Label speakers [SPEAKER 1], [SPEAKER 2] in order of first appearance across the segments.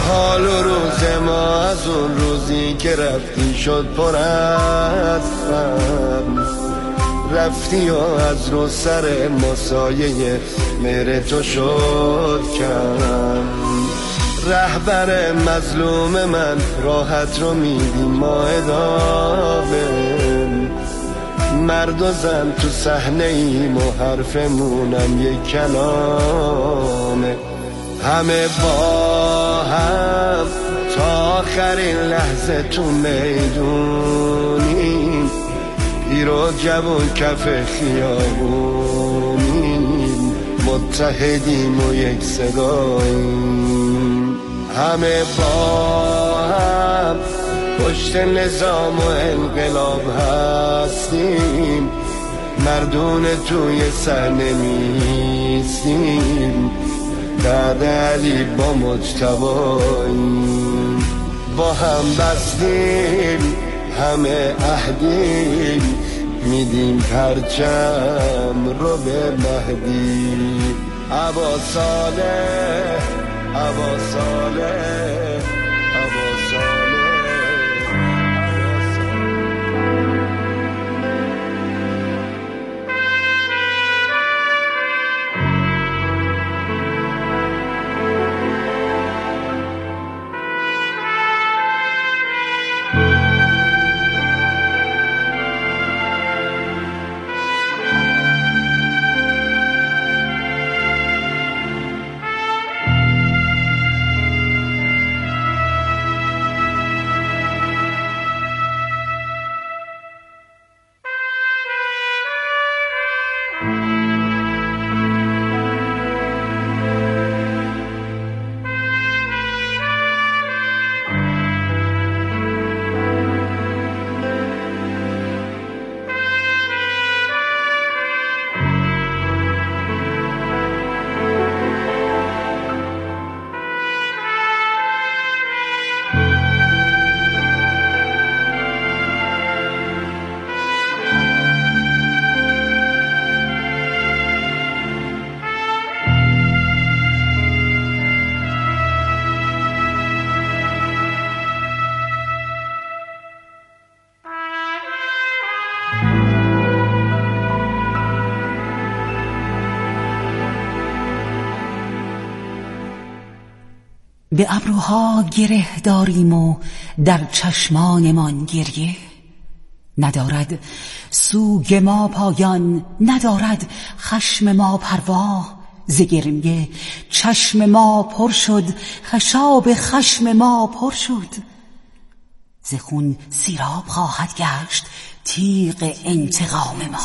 [SPEAKER 1] حال و روز ما از اون روزی که رفتی شد پر از غم. رفتی و از رو سر ما سایه مهر تو شد کم. رهبر مظلوم من راحت رو میدیم ما ادامه. مرد و زن تو صحنه ایم و حرفمونم یک کلامه. همه با هم تا آخرین لحظه تو میدونیم. پیر و جوون کف خیابونیم. متحدیم و یک صداییم. همه با هم پشت نظام و انقلاب هستیم. مردون توی صحنه نیستیم. بعد علی با مجتباییم. با هم بستیم همه عهدیم. میدیم پرچم رو به مهدی. ابا صالح ابا صالح ابا صالح ابا
[SPEAKER 2] به ابروها گره داریم و در چشمانمان گریه. ندارد سوگ ما پایان، ندارد خشم ما پروا. ز گریه چشم ما پر شد، خشاب خشم ما پر شد. ز خون سیراب خواهد گشت تیغ انتقام ما.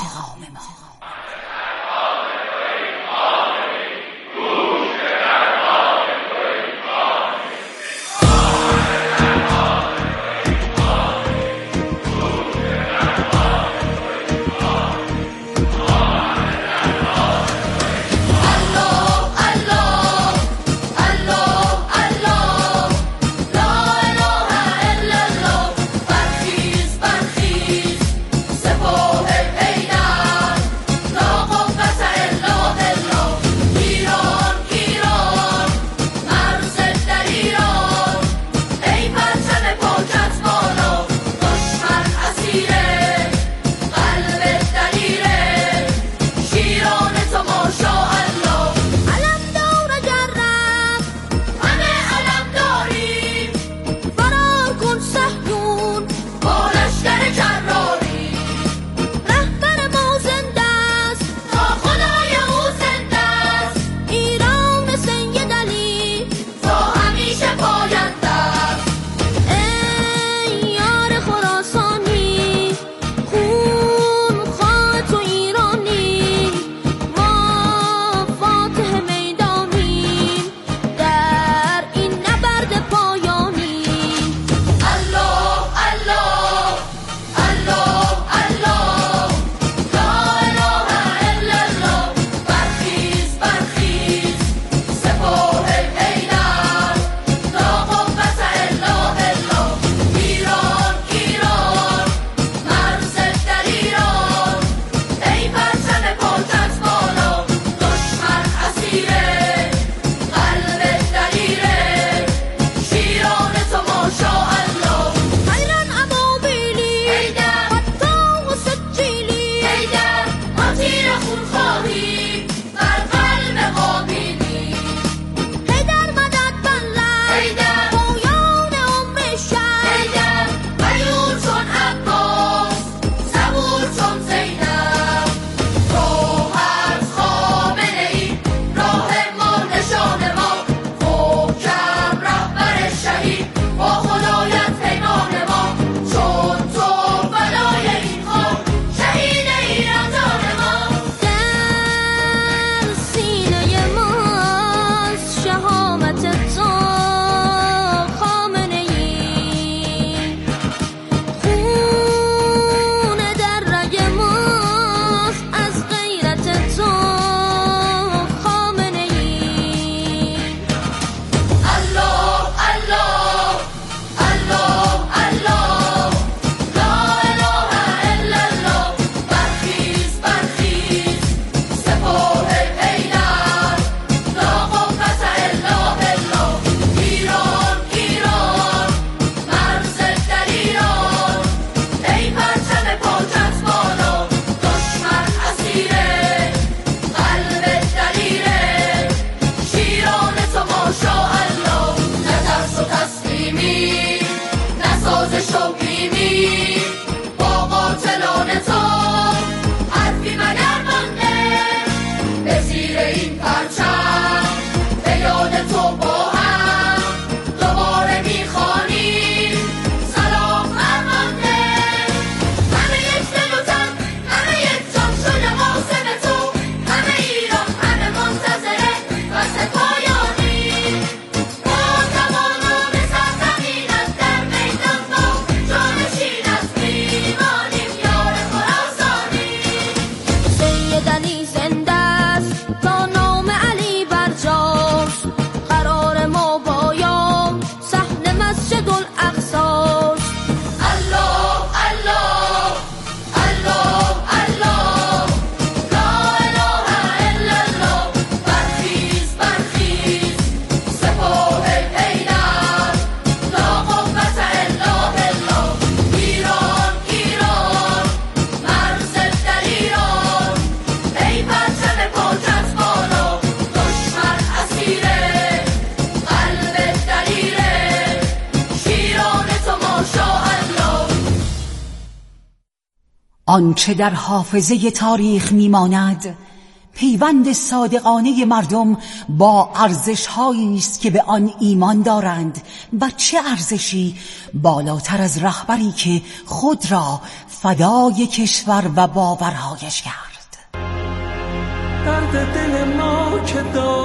[SPEAKER 2] آنچه در حافظه تاریخ میماند پیوند صادقانه مردم با ارزش‌هایی است که به آن ایمان دارند و چه ارزشی بالاتر از رهبری که خود را فدای کشور و باورهایش کرد.
[SPEAKER 3] درد دل ما که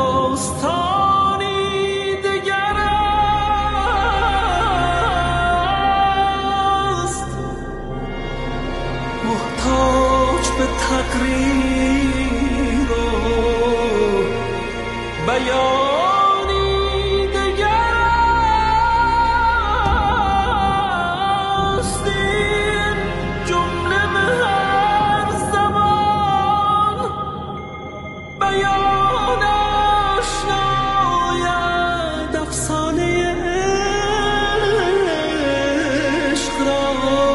[SPEAKER 3] داستانی دگر است، محتاج به تقریر و بیانی دگر است. این جمله به هر زبان بیانش ناید، افسانه عشق را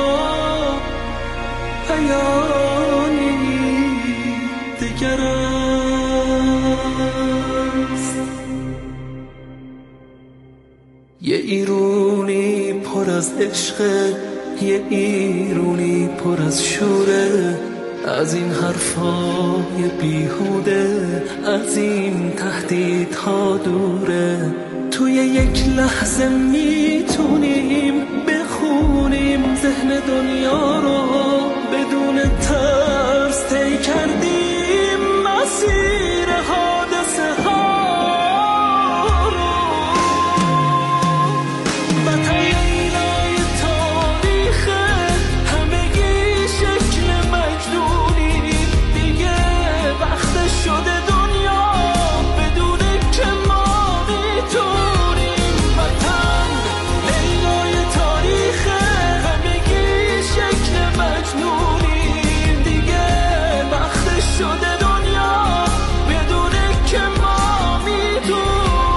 [SPEAKER 3] بیانی دگر است. یه ایرونی پر از عشق، یه ایرونی پر از شوره، از این حرفای بیهوده، از این تهدیدها دوره. توی یک لحظه میتونیم بخونیم ذهن دنیا رو، بدون ترس طی کردیم مسیر حادثه ها رو. وطن لیلای تاریخه، همگی شکل مجنونی، دیگه وقت شده دنیا بدونه که ما میتونیم. وطن لیلای تاریخه، همگی شکل مجنونی، دیگه وقت شده دنیا بدونه که ما میتونیم.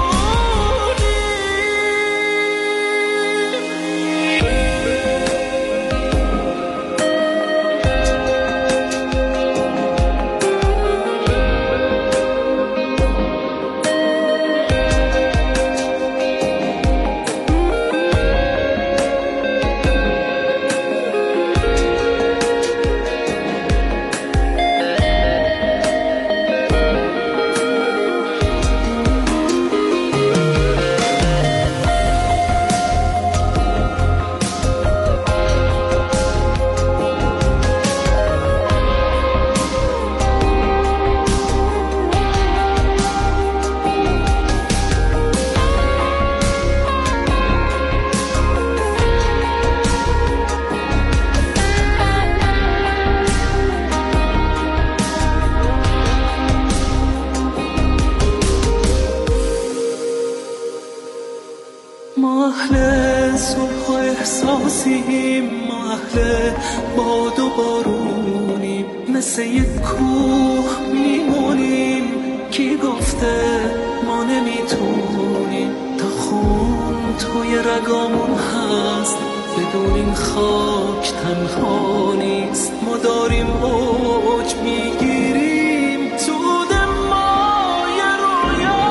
[SPEAKER 3] ما اهل صلح و احساسیم، ما اهل باد و بارونیم، مثل یک کوه میمونیم. کی گفته ما نمیتونیم؟ تا خون توی رگامون هست، بدون این خاک تنها نیست. ما داریم اوج میگیریم، سود ما یه رویا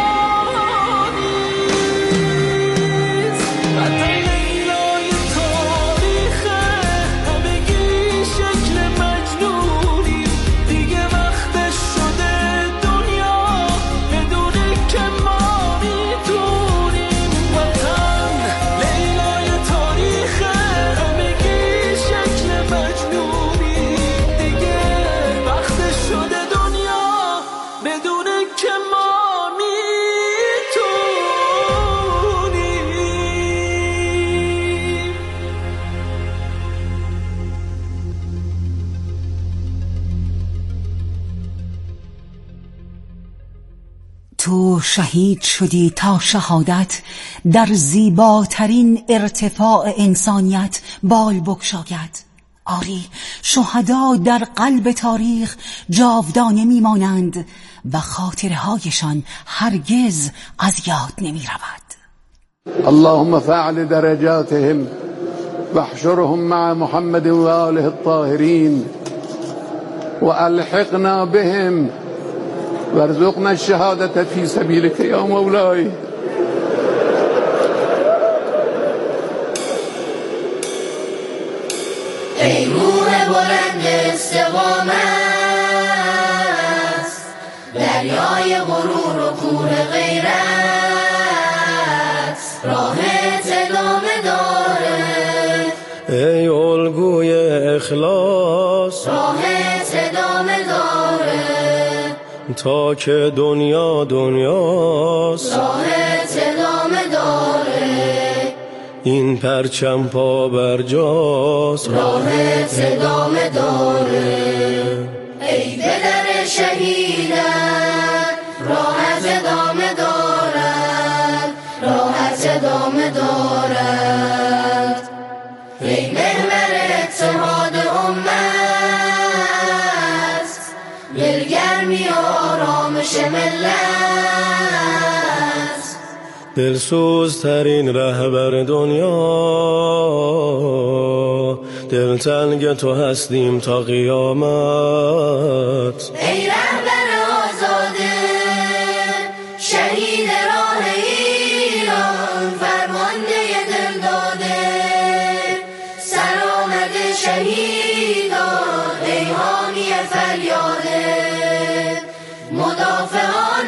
[SPEAKER 3] نیست. وطن لیلای تاریخه، همگی شکل مجنونی، دیگه وقتش شده دنیا بدونه که ما میتونیم. وطن لیلای تاریخه، همگی شکل مجنونی، دیگه وقتش شده دنیا بدونه که ما میتونیم.
[SPEAKER 2] تو شهید شدی تا شهادت در زیباترین ارتفاع انسانیت بال بگشاید. آری، شهدا در قلب تاریخ جاودانه میمانند و خاطرهایشان هرگز از یاد نمی رود.
[SPEAKER 4] اللهم فاعل درجاتهم واحشرهم مع محمد و آله الطاهرین والحقنا بهم وارزقنا الشهادة في سبيلك يا مولاي.
[SPEAKER 5] ای نور بلند استقامت، دریای غرور و کور غیرت، راهت ادامه داره.
[SPEAKER 3] ای الگوی اخلاص،
[SPEAKER 5] راهت ادامه داره.
[SPEAKER 3] تا که دنیا دنیاست،
[SPEAKER 5] راهت ادامه داره.
[SPEAKER 3] این پرچم پا بر جاست،
[SPEAKER 5] راهت ادامه داره. ای پدر شهیدت، راهت ادامه دارد، راهت ادامه دارد. ای محور اتحاد امت، دلگرمی و آرامش ملت،
[SPEAKER 3] دلسوزترین رهبر دنیا، دلتنگ تو هستیم تا قیامت.
[SPEAKER 5] ای رهبر آزاده، شهید راه ایران، فرمانده دل داده، سرآمد شهیدان، ای حامی فریاده، مدافعان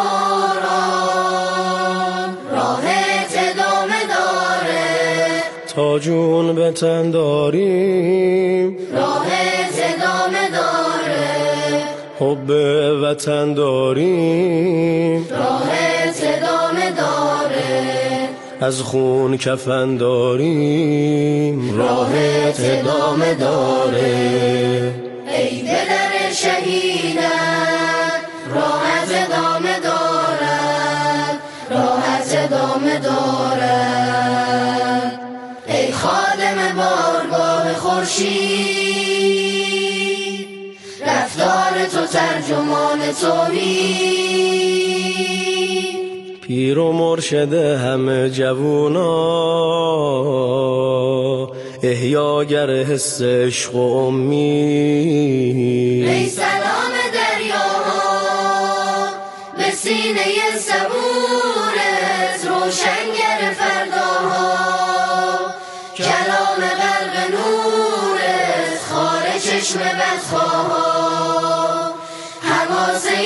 [SPEAKER 5] قرآن، راهت ادامه داره.
[SPEAKER 3] تا جون به تن داریم،
[SPEAKER 5] راهت ادامه داره.
[SPEAKER 3] حب وطن داریم،
[SPEAKER 5] راهت ادامه داره.
[SPEAKER 3] از خون کفن داریم، راهت ادامه داره.
[SPEAKER 5] ای پدر شهیدت، راهت ادامه دارد، راهت ادامه دارد. ای خادم بارگاه خورشید، رفتار تو ترجمان توحید،
[SPEAKER 3] پیر و مرشد همه جوونا، احیاگر حس عشق و امید.
[SPEAKER 5] ای سلام دریاها به سینه صبورت، روشنگر فرداها، کلام غرق نورت، خار چشم بدخواها، حواسه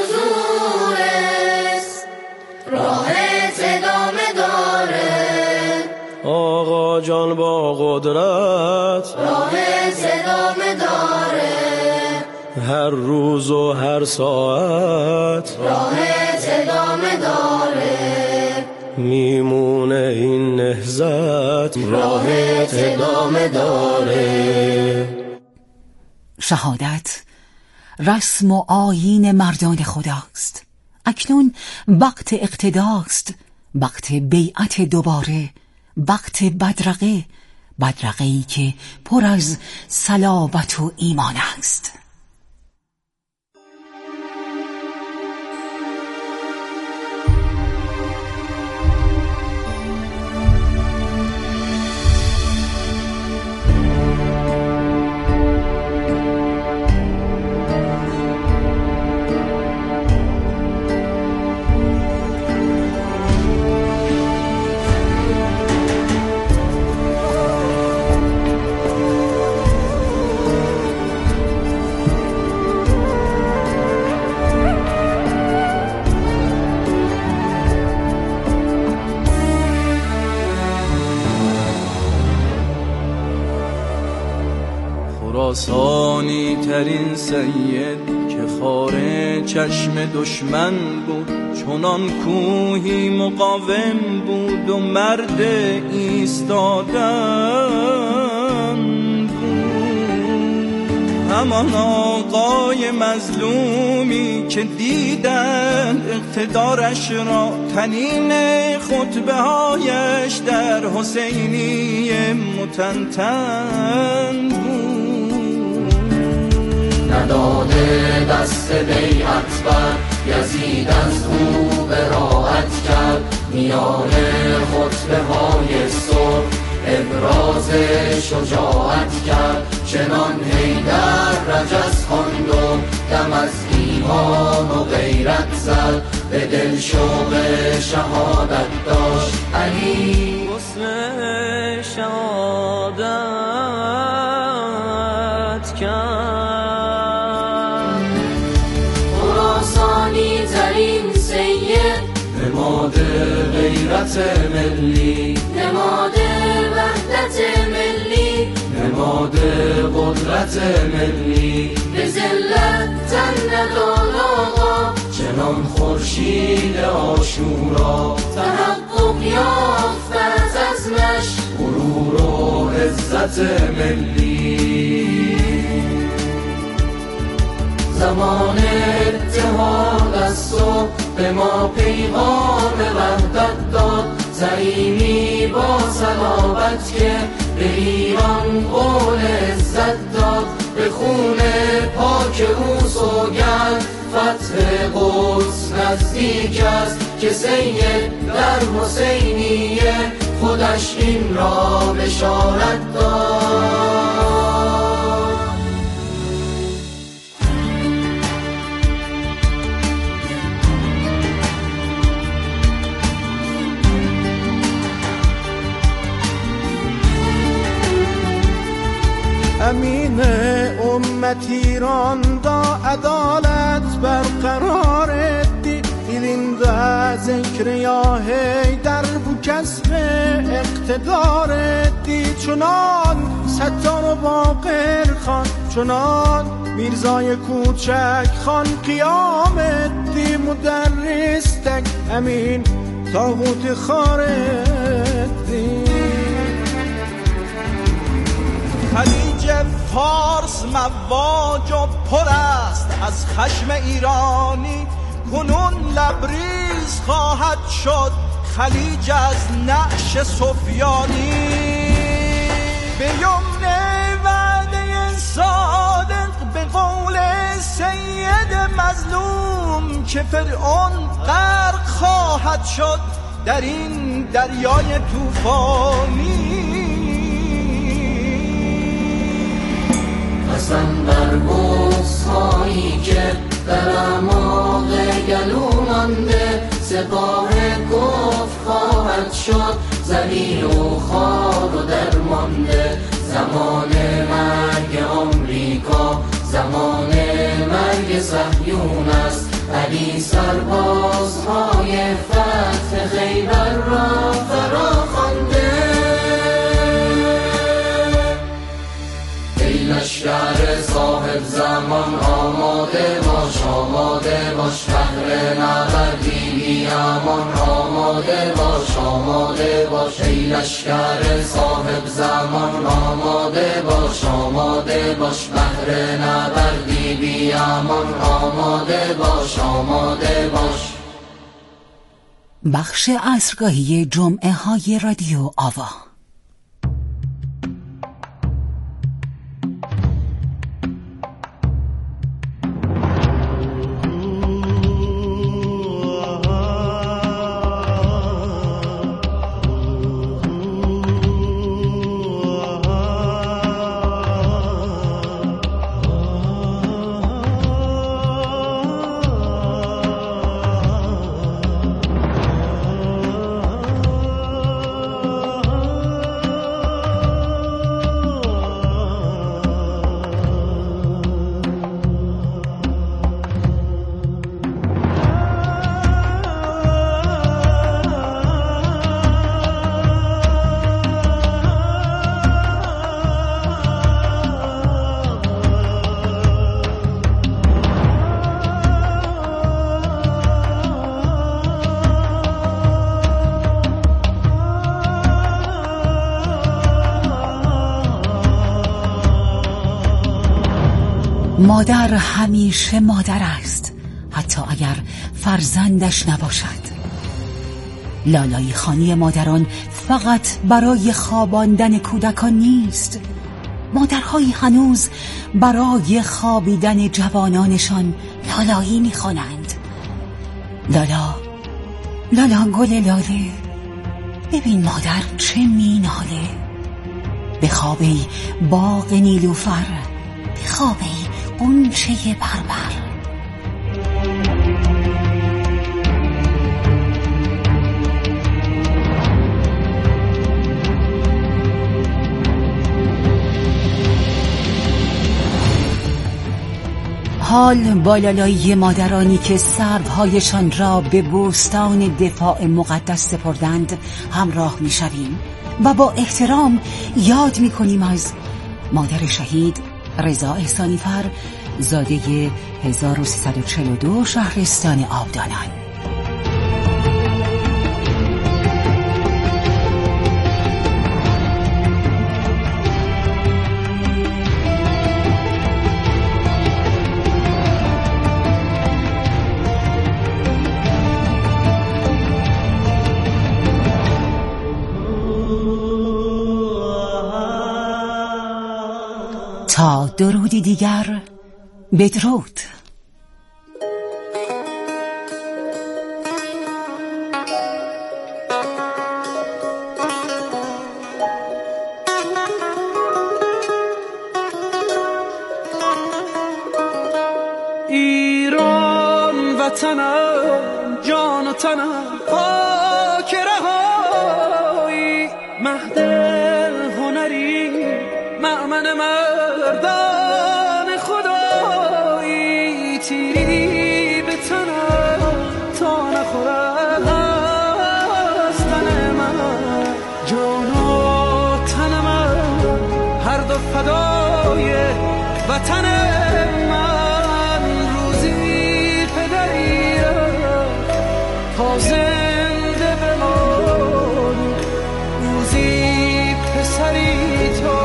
[SPEAKER 5] حضورت، راهت ادامه داره.
[SPEAKER 3] آقا جان با قدرت،
[SPEAKER 5] راهت ادامه داره.
[SPEAKER 3] هر روز و هر ساعت،
[SPEAKER 5] راهت ادامه داره.
[SPEAKER 3] میمونه این نهضت، راهت ادامه داره.
[SPEAKER 2] شهادت رسم و آیین مردان خداست. اکنون وقت اقتداست، وقت بیعت دوباره، وقت بدرقه، بدرقه‌ای که پر از صلابت و ایمان است.
[SPEAKER 6] خراسانی ترین سید که خاره چشم دشمن بود، چنان کوهی مقاوم بود و مرد ایستادن بود. همان آقای مظلومی که دیدند اقتدارش را، تنین خطبه هایش در حسینیه متنتن بود.
[SPEAKER 7] نداده دست بیعت بر یزید از او براعت کرد، میان خطبه های صبح ابراز شجاعت کرد. چنان حیدر رجز خواند و دم از ایمان و غیرت زد، به دل شوق شهادت داشت علی.
[SPEAKER 6] حسن شهادت
[SPEAKER 7] غیرت ملی،
[SPEAKER 5] نماد وحدت ملی،
[SPEAKER 7] نماد قدرت ملی.
[SPEAKER 5] به ذلت تن نداد آقا،
[SPEAKER 7] چنان خورشید عاشورا
[SPEAKER 5] تحقق یافت از عزمش
[SPEAKER 7] غرور و عزت ملی. زمان اتحاد است و به ما پیغام وحدت داد، زعیمی با صلابت که به ایران قول عزت داد. به خون پاک او سوگند فتح قدس نزدیک است، که سید در حسینیه خودش این را بشارت داد.
[SPEAKER 6] امین امت ایران دا عدالت برقرار دی، ایلinde ذکر یا حیدر بو کسب اقتدار دی. چنان ستار و باقر خان، چنان میرزای کوچک خان قیامت دی. مدرس تک امین طاغوت خارد دی. خلیج فارس مواج و پر است از خشم ایرانی، کنون لبریز خواهد شد خلیج از نعش سفیانی. به یمن وعده صادق به قول سید مظلوم، که فرعون غرق خواهد شد در این دریای طوفانی.
[SPEAKER 7] قسم بر بغض‌هایی که در اعماق گلو مانده، سپاه کفر خواهد شد ذلیل و خوار و درمانده. زمان مرگ آمریکا، زمان مرگ صهیون است. علی سربازهای فتح خیبر را فرا خوانده. لشکر صاحب زمان آماده باش، آماده باش، بهر نبردی بی امان. آماده باش، آماده باش، ای لشکر صاحب زمان. آماده باش، آماده باش، بهر نبردی بی امان. آماده باش، آماده باش.
[SPEAKER 2] بخش عصرگاهی جمعه های رادیو آوا. مادر همیشه مادر است، حتی اگر فرزندش نباشد. لالایی خوانی مادران فقط برای خواباندن کودکان نیست. مادرهایی هنوز برای خوابیدن جوانانشان لالایی می‌خوانند. لالا، لالا گل لاله، ببین مادر چه میناله. بخوابی باغ نیلوفر، بخوابی غنچه بربر. حال بالالایی مادرانی که سرهایشان را به بوستان دفاع مقدس سپردند همراه می شویم و با احترام یاد می کنیم از مادر شهید رضا احسانیفر، زاده 1342 شهرستان آبدانان. تا درودی دیگر، بدرود.
[SPEAKER 6] ایران وطنم، جان و تنم، خاک رهایی، مهد هنری، مأمن مردان خدایی، تیری به تنم تا نخورد از تن من، جان و تن من هر دو فدای وطن من. روزی پدری تا زنده بمانی، روزی پسری تا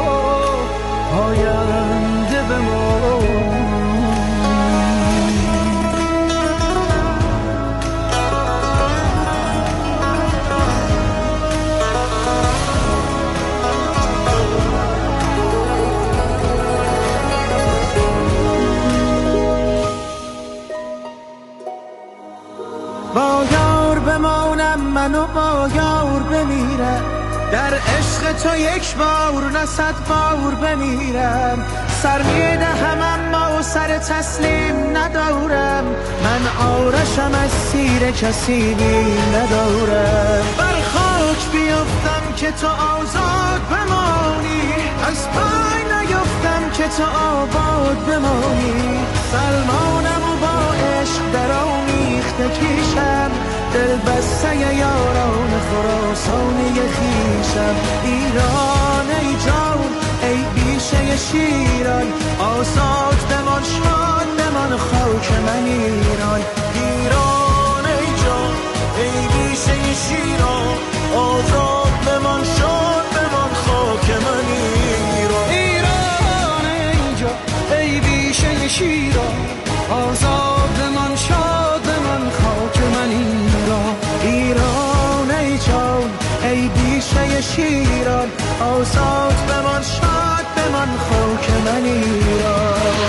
[SPEAKER 6] آینده بمانی.
[SPEAKER 8] با یار بمانم من و با یار بمیرم، در عشق تو یک بار نه صد بار بمیرم. سر میدهم اما سر تسلیم ندارم، من آرشم از سیر کسی ندارم. بر خاک بیفتم که تو آزاد بمانی، از پای نیفتم که تو آباد بمانی. سلمانم و با عشق در آمیخته کیشم، دل بسته یاران خراسانی خیشم. ایران ای جان ای بیشه شیران، آزاد بمان شاد بمان خاک من ایران. ایران ای جان ای بیشه شیران، آزاد بمان شاد بمان خاک من ایران.
[SPEAKER 6] ایران ای جان ای بیشه شیران، آزاد بمان شاد بمان خاک من ایران.
[SPEAKER 8] ایران ای جان ای بیشه شیران، آزاد بمان شاد بمان خاک من ایران.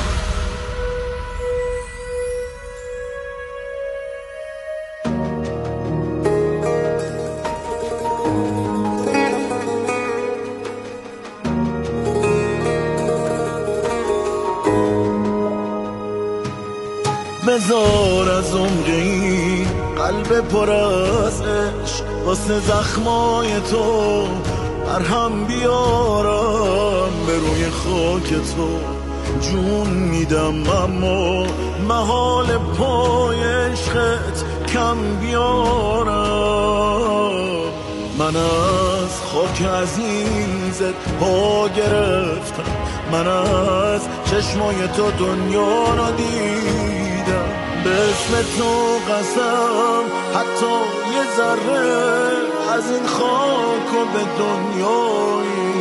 [SPEAKER 3] بذار از عمقی قلب پر از عشق، واسه زخمای تو مرهم بیارم. به روی خاک تو جون میدم، اما محال پای عشقت کم بیارم. من از خاک عزیزت پا گرفتم، من از چشمای تو دنیا را دیدم. به اسم تو قسم حتی یه ذره از این خاک و به دنیایی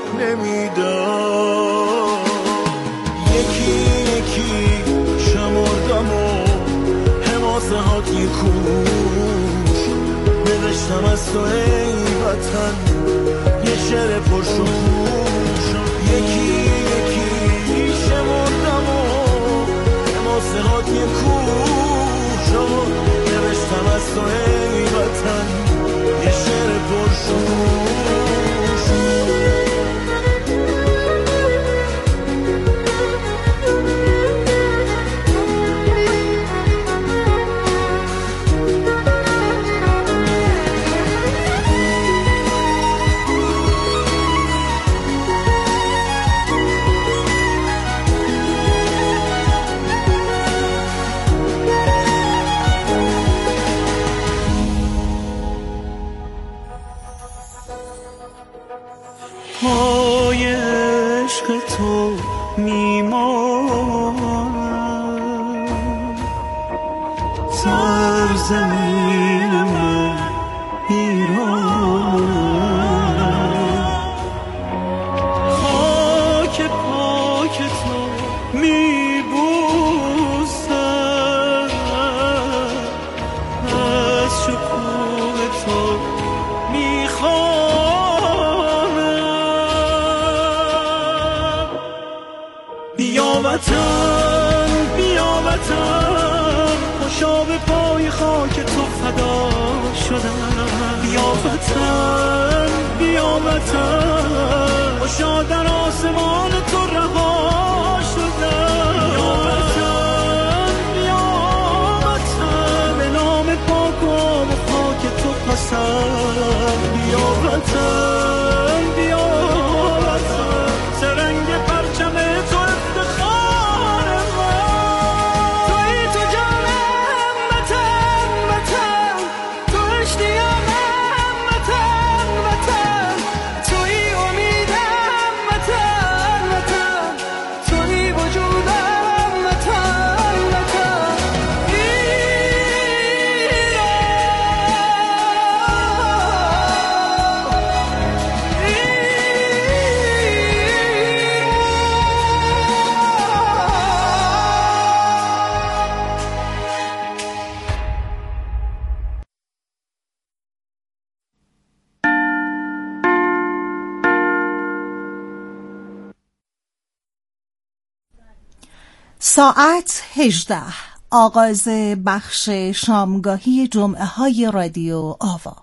[SPEAKER 3] نمیدم. یکی یکی شمردم و حماسه هات یه کوش، نوشتم از تو ای وطن یه شعر پرشکوش. یکی یکی شمردم و حماسه هات یه کوش، نوشتم از تو ای وطن یه شعر پرشکوش.
[SPEAKER 6] پای عشق تو میمانم، سرزمین من ایران، خاک پاک تو میبوسم، از شکوه تو میخوانم. بیا وطن بیا وطن، خوشا به پای خاک تو فدا شدم. بیا وطن بیا وطن، خوشا در آسمان تو رها شدم. بیا وطن بیا وطن، به نام پاک و آب و خاک تو قسم. بیا وطن بیا وطن، سرنگ پرچم تو افتخار من. توی تو جانم وطن وطن، تو اشتیاقم وطن وطن، توی امیدم وطن وطن، توی وجودم وطن وطن.
[SPEAKER 9] ساعت 18، آغاز بخش شامگاهی جمعه های رادیو آوا.